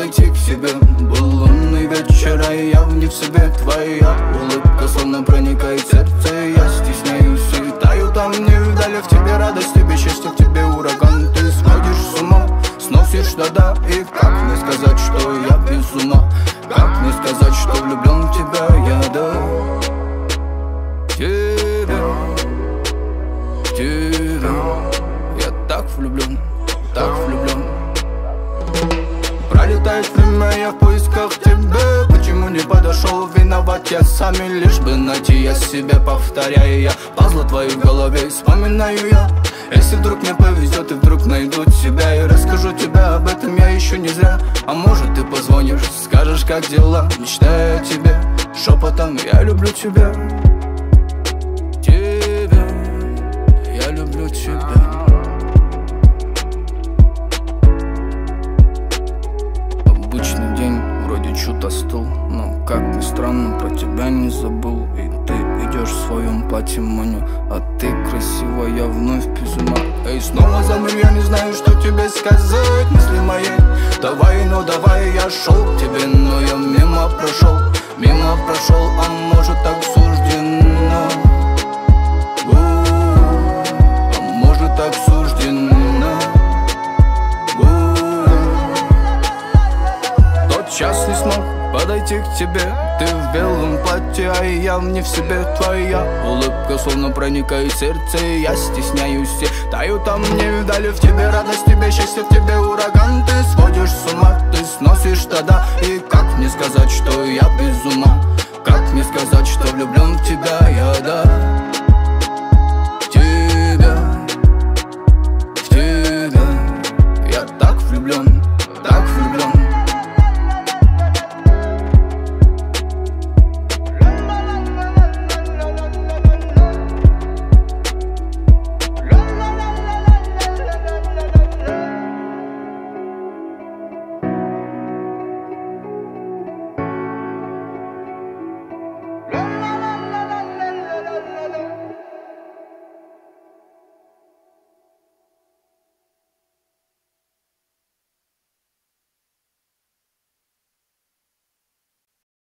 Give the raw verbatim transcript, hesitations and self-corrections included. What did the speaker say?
подойти к себе. Был лунный вечер, а я не в себе. Твоя улыбка словно проникает в сердце. Я стесняюсь и таю там не вдали. В тебе радость, в тебе счастье, в тебе ураган. Ты сходишь с ума, сносишь да-да. И как мне сказать, что я без ума? Как мне сказать, что влюблен в тебя я, да? Тебя, тебя, я так влюблен, так влюблен. Пролетает время, я в поисках тебя. Почему не подошел, виноват я сами. Лишь бы найти я себя, повторяю я пазлы твои в голове, вспоминаю я. Если вдруг мне повезет и вдруг найду тебя, и расскажу тебе об этом я еще не зря. А может ты позвонишь, скажешь как дела, мечтая о тебе шепотом, я люблю тебя. Тебя, я люблю тебя. Обычный день, вроде чуть остыл, но как ни странно, про тебя не забыл. И ты идешь в своем платье, маню, а ты красивая, вновь без ума. Эй, снова замер, я не знаю, что тебе сказать. Мысли мои, давай, ну давай, я шел к тебе, но я мимо прошел, мимо прошел, а может так суждено. У-у-у, а может так суждено. У-у-у. Тот час не смог подойти к тебе. Ты в белом платье, а я не в себе. Твоя улыбка словно проникает в сердце. Я стесняюсь и таю там не вдали. В тебе радость, в тебе счастье, в тебе ураган. Ты сводишь с ума, ты сносишь тогда. И как мне сказать, что я без ума? Как мне сказать, что влюблен в тебя я, да?